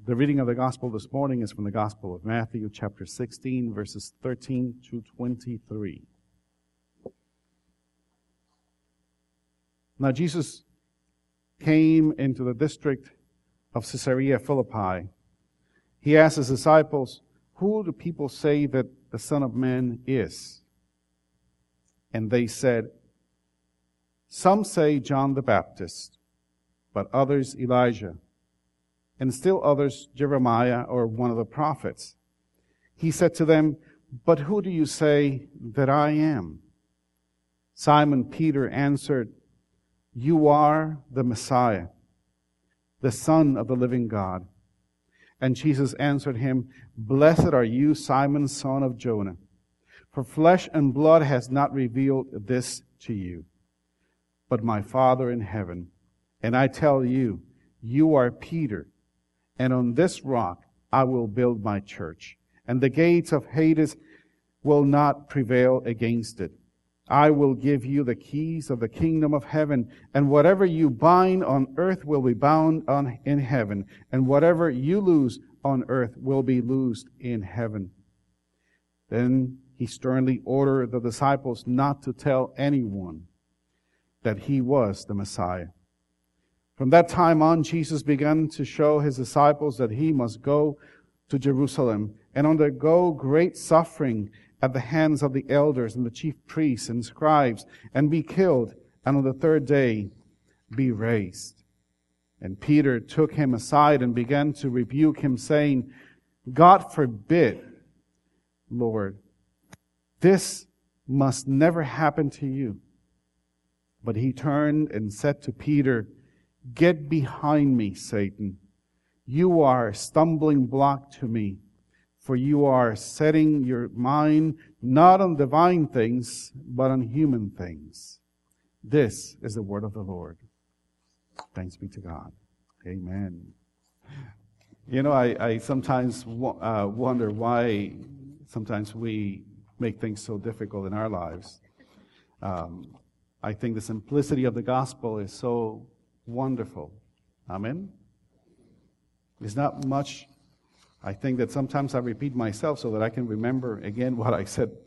The reading of the Gospel this morning is from the Gospel of Matthew, chapter 16, verses 13 to 23. Now Jesus came into the district of Caesarea Philippi. He asked his disciples, "Who do people say that the Son of Man is?" And they said, "Some say John the Baptist, but others Elijah, and still others Jeremiah or one of the prophets." He said to them, "But who do you say that I am?" Simon Peter answered, "You are the Messiah, the Son of the living God." And Jesus answered him, "Blessed are you, Simon, son of Jonah, for flesh and blood has not revealed this to you, but my Father in heaven. And I tell you, you are Peter, and on this rock I will build my church, and the gates of Hades will not prevail against it. I will give you the keys of the kingdom of heaven, and whatever you bind on earth will be bound in heaven, and whatever you loose on earth will be loosed in heaven." Then he sternly ordered the disciples not to tell anyone that he was the Messiah. From that time on, Jesus began to show his disciples that he must go to Jerusalem and undergo great suffering at the hands of the elders and the chief priests and scribes, and be killed, and on the third day be raised. And Peter took him aside and began to rebuke him, saying, "God forbid, Lord, this must never happen to you." But he turned and said to Peter, "Get behind me, Satan. You are a stumbling block to me, for you are setting your mind not on divine things, but on human things." This is the word of the Lord. Thanks be to God. Amen. You know, I sometimes wonder why sometimes we make things so difficult in our lives. I think the simplicity of the gospel is so wonderful. Amen? There's not much. I think that sometimes I repeat myself so that I can remember again what I said.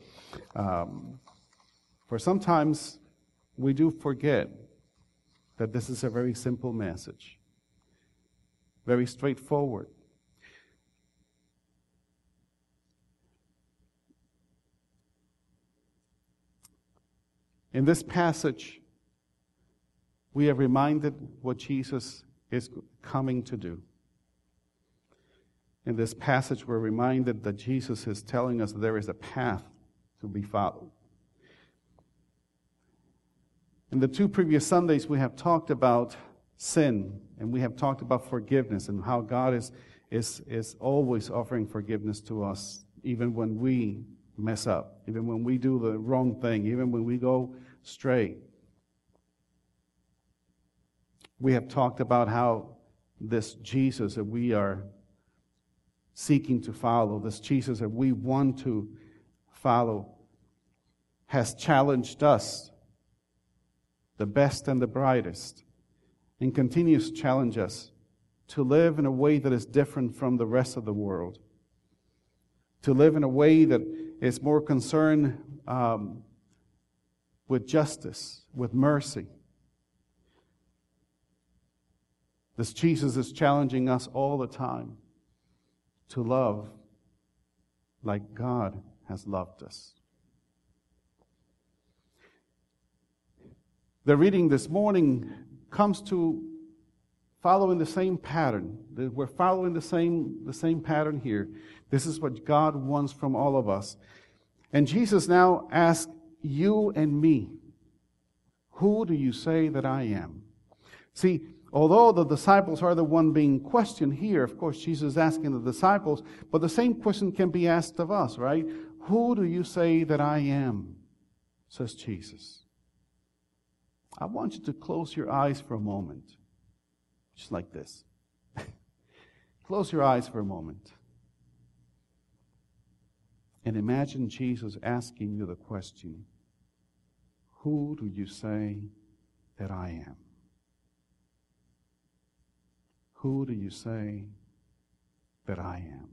For sometimes we do forget that this is a very simple message, very straightforward. In this passage, we are reminded what Jesus is coming to do. In this passage, we're reminded that Jesus is telling us that there is a path to be followed. In the 2 previous Sundays, we have talked about sin, and we have talked about forgiveness, and how God is always offering forgiveness to us, even when we mess up, even when we do the wrong thing, even when we go stray. We have talked about how this Jesus that we are seeking to follow, this Jesus that we want to follow, has challenged us, the best and the brightest, and continues to challenge us to live in a way that is different from the rest of the world, to live in a way that is more concerned with justice, with mercy. This Jesus is challenging us all the time to love like God has loved us. The reading this morning comes to following the same pattern. We're following the same pattern here. This is what God wants from all of us. And Jesus now asks you and me, "Who do you say that I am?" See, although the disciples are the one being questioned here, of course, Jesus is asking the disciples, but the same question can be asked of us, right? "Who do you say that I am?" says Jesus. I want you to close your eyes for a moment, just like this. Close your eyes for a moment. And imagine Jesus asking you the question, "Who do you say that I am?" Who do you say that I am.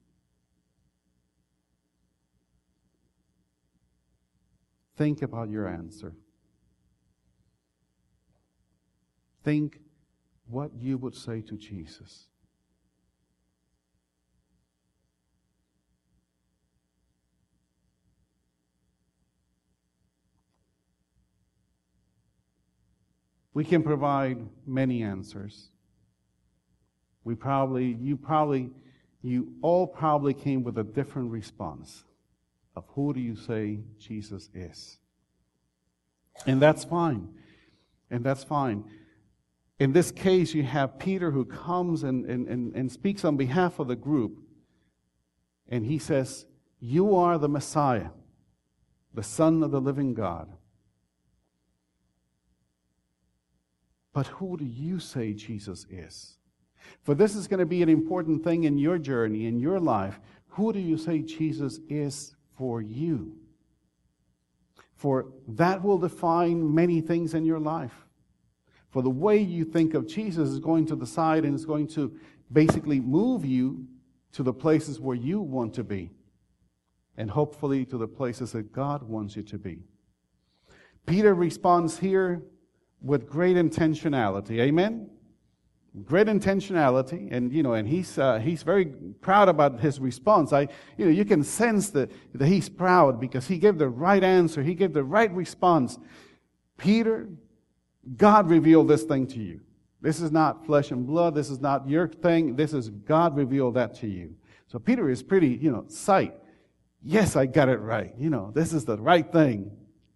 Think about your answer. Think what you would say to Jesus. We can provide many answers. You all probably came with a different response of who do you say Jesus is. And that's fine. And that's fine. In this case, you have Peter who comes and speaks on behalf of the group. And he says, "You are the Messiah, the Son of the living God." But who do you say Jesus is? For this is going to be an important thing in your journey, in your life. Who do you say Jesus is for you? For that will define many things in your life. For the way you think of Jesus is going to decide and is going to basically move you to the places where you want to be. And hopefully to the places that God wants you to be. Peter responds here with great intentionality. Amen? Great intentionality. And he's very proud about his response. You can sense that he's proud because he gave the right answer. He gave the right response. Peter, God revealed this thing to you. This is not flesh and blood. This is not your thing. This is God revealed that to you. So Peter is pretty, psyched. Yes, I got it right. This is the right thing.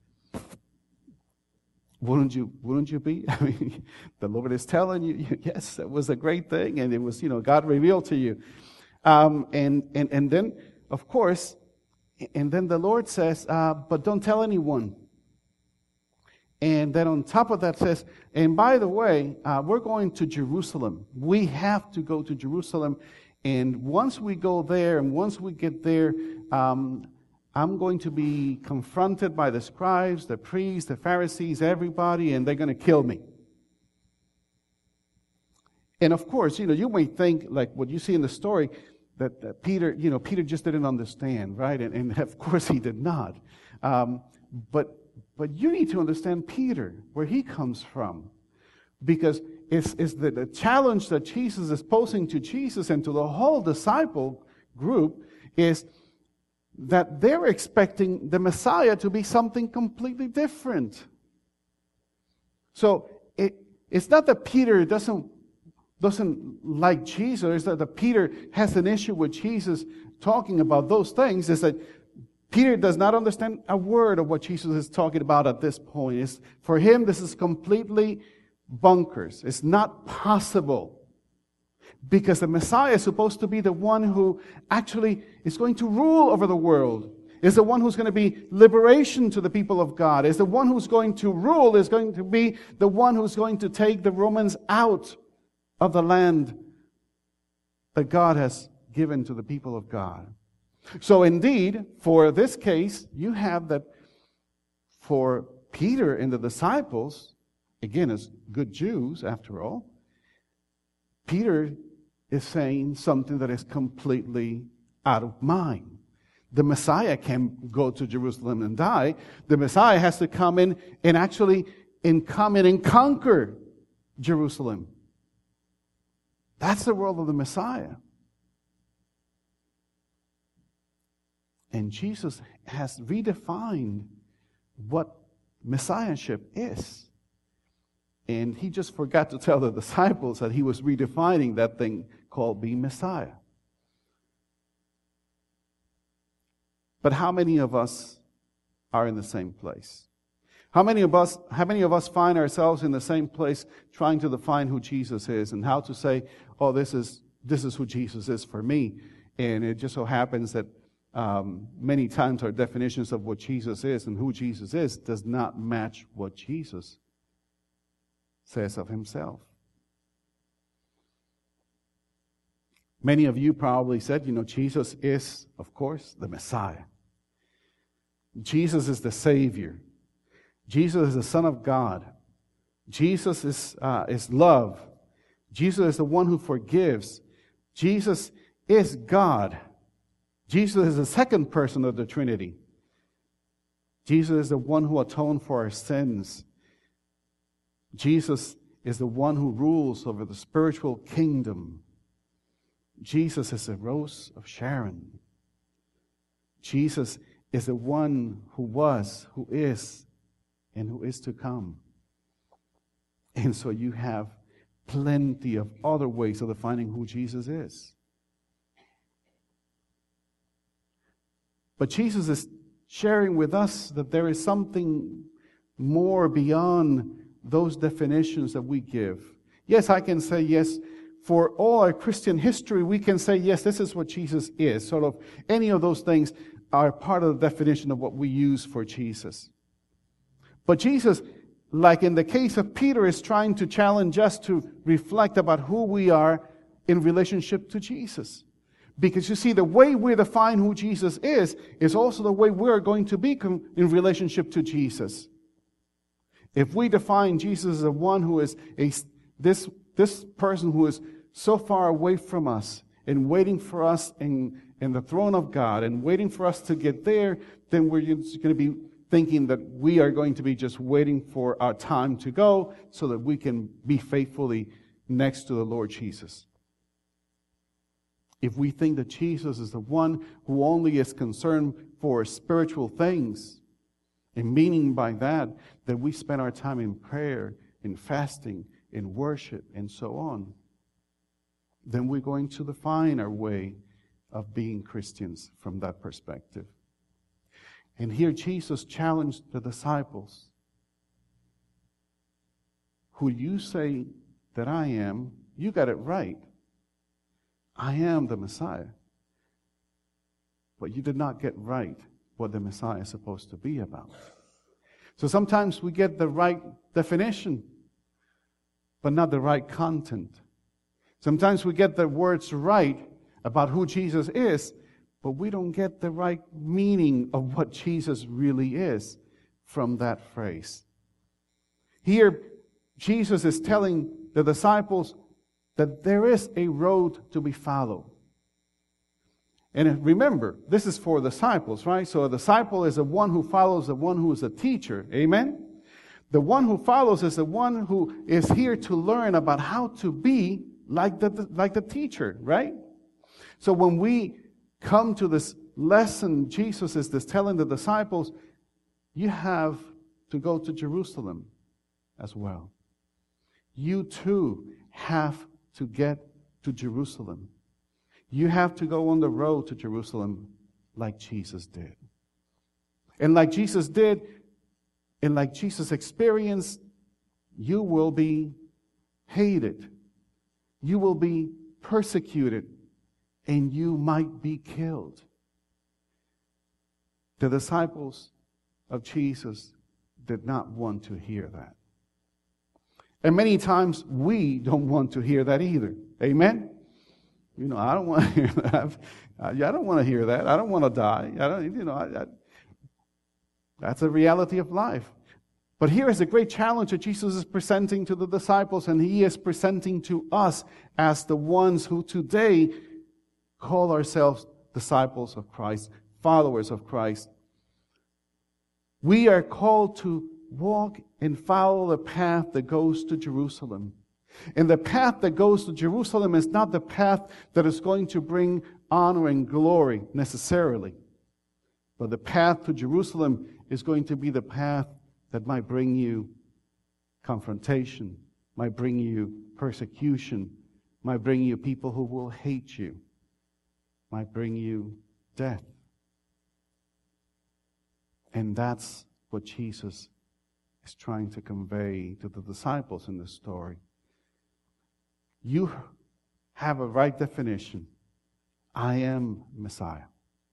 Wouldn't you be? I mean, the Lord is telling you, yes, it was a great thing, and it was, God revealed to you. And then, of course, and then the Lord says, but don't tell anyone. And then on top of that says, and by the way, we're going to Jerusalem. We have to go to Jerusalem. And once we go there, and once we get there, I'm going to be confronted by the scribes, the priests, the Pharisees, everybody, and they're going to kill me. And of course, you may think, like what you see in the story, that Peter just didn't understand, right? And of course he did not. But you need to understand Peter, where he comes from. Because it's the challenge that Jesus is posing to Jesus and to the whole disciple group is that they're expecting the Messiah to be something completely different. So it's not that Peter doesn't like Jesus, it's that Peter has an issue with Jesus talking about those things. It's that Peter does not understand a word of what Jesus is talking about at this point. For him, this is completely bonkers. It's not possible. Because the Messiah is supposed to be the one who actually is going to rule over the world. Is the one who's going to be liberation to the people of God. Is the one who's going to rule. Is going to be the one who's going to take the Romans out of the land that God has given to the people of God. So indeed, for this case, you have that for Peter and the disciples, again, as good Jews after all, Peter is saying something that is completely out of mind. The Messiah can't go to Jerusalem and die. The Messiah has to come in and actually come in and conquer Jerusalem. That's the role of the Messiah. And Jesus has redefined what Messiahship is. And he just forgot to tell the disciples that he was redefining that thing called being Messiah. But how many of us are in the same place? How many of us find ourselves in the same place trying to define who Jesus is and how to say, oh, this is who Jesus is for me? And it just so happens that many times our definitions of what Jesus is and who Jesus is does not match what Jesus says of himself. Many of you probably said, Jesus is, of course, the Messiah. Jesus is the Savior. Jesus is the Son of God. Jesus is love. Jesus is the one who forgives. Jesus is God. Jesus is the second person of the Trinity. Jesus is the one who atoned for our sins. Jesus is the one who rules over the spiritual kingdom. Jesus is the Rose of Sharon. Jesus is the one who was, who is, and who is to come. And so you have plenty of other ways of defining who Jesus is. But Jesus is sharing with us that there is something more beyond those definitions that we give. Yes, I can say yes. For all our Christian history, we can say, yes, this is what Jesus is. Sort of any of those things are part of the definition of what we use for Jesus. But Jesus, like in the case of Peter, is trying to challenge us to reflect about who we are in relationship to Jesus. Because you see, the way we define who Jesus is also the way we're going to be in relationship to Jesus. If we define Jesus as the one who is this person who is so far away from us and waiting for us in the throne of God and waiting for us to get there, then we're just going to be thinking that we are going to be just waiting for our time to go so that we can be faithfully next to the Lord Jesus. If we think that Jesus is the one who only is concerned for spiritual things, and meaning by that we spend our time in prayer, in fasting, in worship, and so on, then we're going to define our way of being Christians from that perspective. And here Jesus challenged the disciples. Who you say that I am, you got it right. I am the Messiah. But you did not get right what the Messiah is supposed to be about. So sometimes we get the right definition, but not the right content. Sometimes we get the words right about who Jesus is, but we don't get the right meaning of what Jesus really is from that phrase. Here, Jesus is telling the disciples that there is a road to be followed. And remember, this is for disciples, right? So a disciple is the one who follows the one who is a teacher. Amen? The one who follows is the one who is here to learn about how to be like the teacher, right? So when we come to this lesson, Jesus is telling the disciples, you have to go to Jerusalem as well. You too have to get to Jerusalem. You have to go on the road to Jerusalem like Jesus did. And like Jesus did, and like Jesus experienced, you will be hated. You will be persecuted. And you might be killed. The disciples of Jesus did not want to hear that. And many times we don't want to hear that either. Amen? I don't want to hear that. I don't want to hear that. I don't want to die. That's a reality of life. But here is a great challenge that Jesus is presenting to the disciples, and He is presenting to us as the ones who today call ourselves disciples of Christ, followers of Christ. We are called to walk and follow the path that goes to Jerusalem. And the path that goes to Jerusalem is not the path that is going to bring honor and glory necessarily. But the path to Jerusalem is going to be the path that might bring you confrontation, might bring you persecution, might bring you people who will hate you, might bring you death. And that's what Jesus is trying to convey to the disciples in this story. You have a right definition. I am Messiah.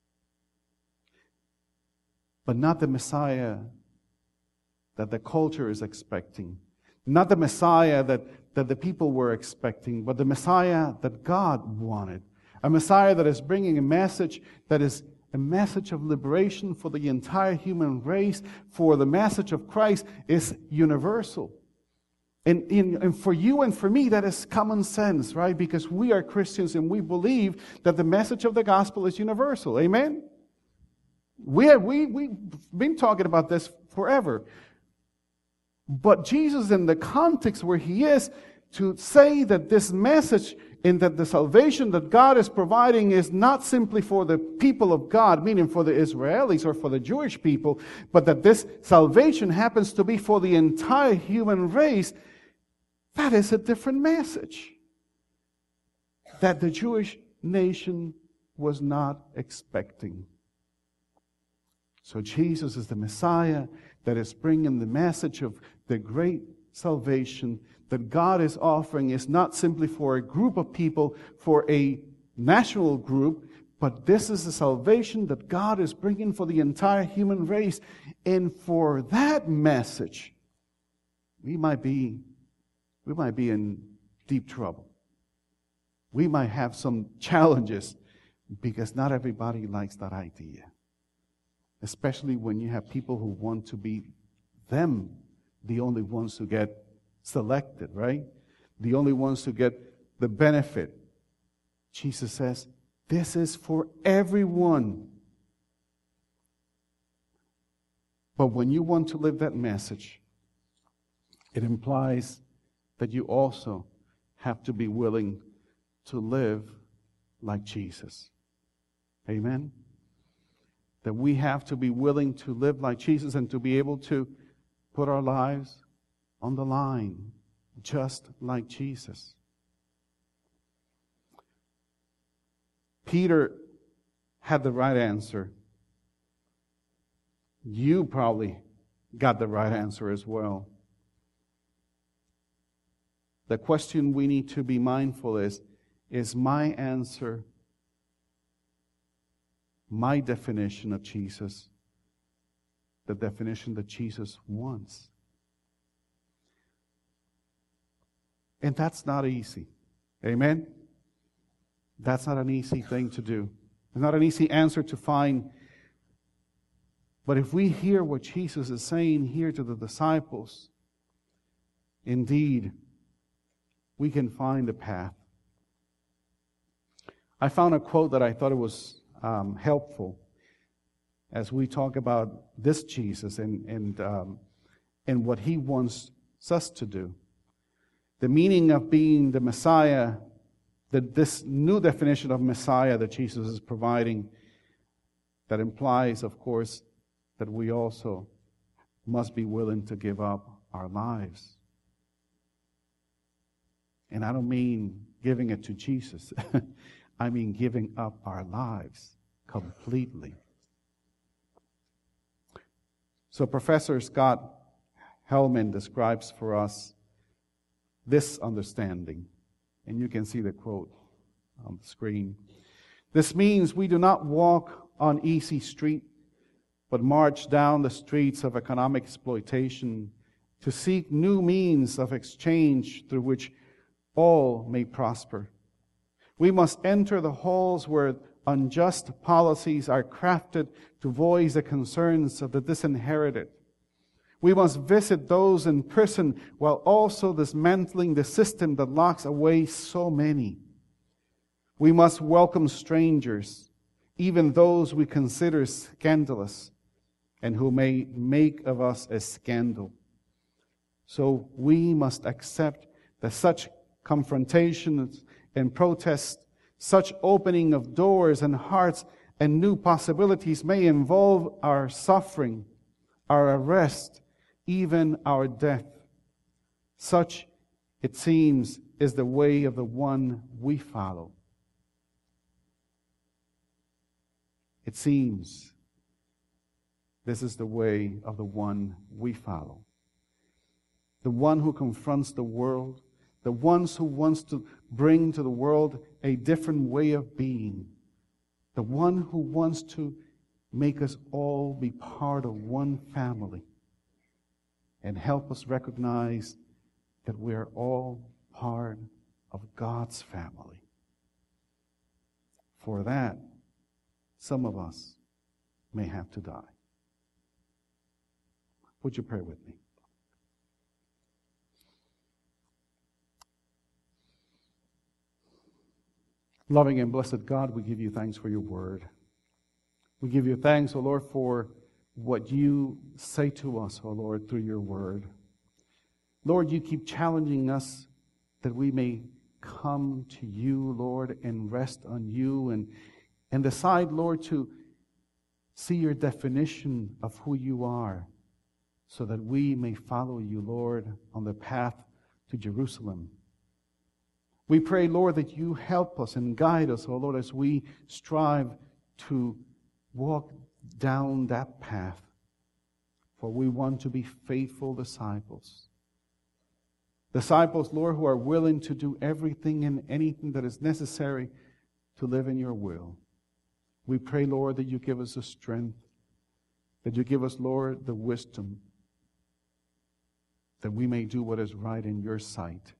But not the Messiah that the culture is expecting. Not the Messiah that the people were expecting, but the Messiah that God wanted. A Messiah that is bringing a message that is a message of liberation for the entire human race, for the message of Christ is universal. And for you and for me, that is common sense, right? Because we are Christians and we believe that the message of the gospel is universal. Amen? We've been talking about this forever. But Jesus, in the context where he is, to say that this message and that the salvation that God is providing is not simply for the people of God, meaning for the Israelis or for the Jewish people, but that this salvation happens to be for the entire human race, that is a different message that the Jewish nation was not expecting. So Jesus is the Messiah that is bringing the message of the great salvation that God is offering is not simply for a group of people, for a national group, but this is the salvation that God is bringing for the entire human race. And for that message, we might be in deep trouble. We might have some challenges because not everybody likes that idea. Especially when you have people who want to be them, the only ones who get selected, right? The only ones who get the benefit. Jesus says, this is for everyone. But when you want to live that message, it implies that you also have to be willing to live like Jesus. Amen? That we have to be willing to live like Jesus and to be able to put our lives on the line, just like Jesus. Peter had the right answer. You probably got the right answer as well. The question we need to be mindful is my answer, my definition of Jesus, the definition that Jesus wants? And that's not easy. Amen? That's not an easy thing to do. It's not an easy answer to find. But if we hear what Jesus is saying here to the disciples, indeed, we can find a path. I found a quote that I thought it was helpful as we talk about this Jesus and what he wants us to do. The meaning of being the Messiah, this new definition of Messiah that Jesus is providing, that implies, of course, that we also must be willing to give up our lives. And I don't mean giving it to Jesus. I mean giving up our lives completely. So Professor Scott Hellman describes for us this understanding. And you can see the quote on the screen. This means we do not walk on easy street, but march down the streets of economic exploitation to seek new means of exchange through which all may prosper. We must enter the halls where unjust policies are crafted to voice the concerns of the disinherited. We must visit those in prison while also dismantling the system that locks away so many. We must welcome strangers, even those we consider scandalous and who may make of us a scandal. So we must accept that such confrontations and protests, such opening of doors and hearts and new possibilities may involve our suffering, our arrest, even our death. Such, it seems, is the way of the one we follow. It seems this is the way of the one we follow. The one who confronts the world, the one who wants to bring to the world a different way of being, the one who wants to make us all be part of one family and help us recognize that we are all part of God's family. For that, some of us may have to die. Would you pray with me? Loving and blessed God, we give you thanks for your word. We give you thanks, O Lord, for what you say to us, O Lord, through your word. Lord, you keep challenging us that we may come to you, Lord, and rest on you and decide, Lord, to see your definition of who you are so that we may follow you, Lord, on the path to Jerusalem. We pray, Lord, that you help us and guide us, O Lord, as we strive to walk down that path. For we want to be faithful disciples. Disciples, Lord, who are willing to do everything and anything that is necessary to live in your will. We pray, Lord, that you give us the strength, that you give us, Lord, the wisdom, that we may do what is right in your sight.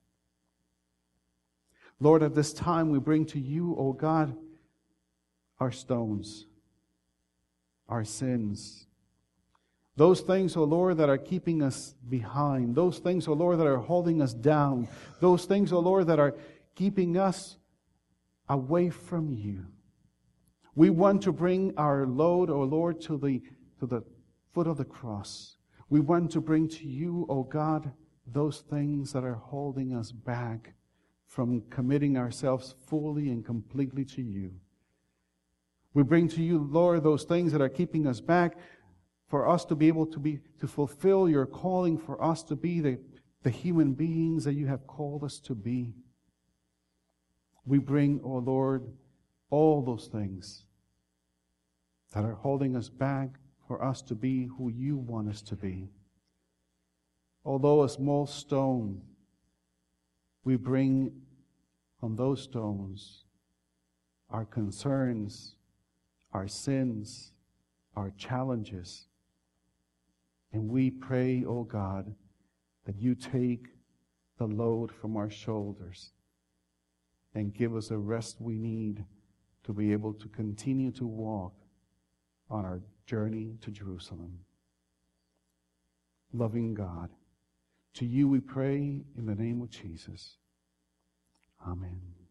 Lord, at this time we bring to you, O God, our stones, our sins, those things, O Lord, that are keeping us behind, those things, O Lord, that are holding us down, those things, O Lord, that are keeping us away from you. We want to bring our load, O Lord, to the foot of the cross. We want to bring to you, O God, those things that are holding us back from committing ourselves fully and completely to you. We bring to you, Lord, those things that are keeping us back for us to be able to fulfill your calling, for us to be the human beings that you have called us to be. We bring, O Lord, all those things that are holding us back for us to be who you want us to be. Although a small stone, we bring on those stones our concerns, our sins, our challenges. And we pray, O God, that you take the load from our shoulders and give us the rest we need to be able to continue to walk on our journey to Jerusalem. Loving God, to you we pray in the name of Jesus. Amen.